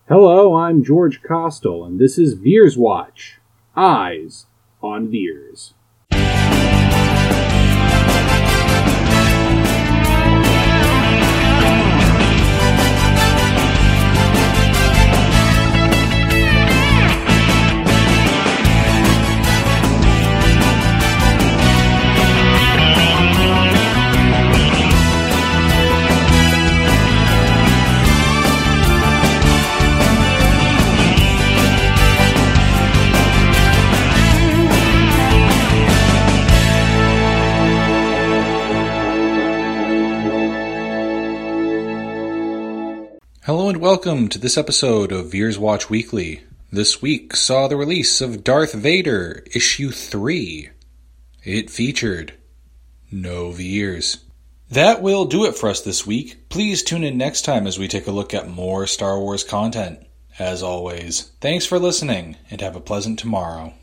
Hello, I'm George Costel, and this is Veers Watch. Eyes on Veers. Hello and welcome to this episode of Veers Watch Weekly. This week saw the release of Darth Vader Issue 3. It featured no Veers. That will do it for us this week. Please tune in next time as we take a look at more Star Wars content. As always, thanks for listening and have a pleasant tomorrow.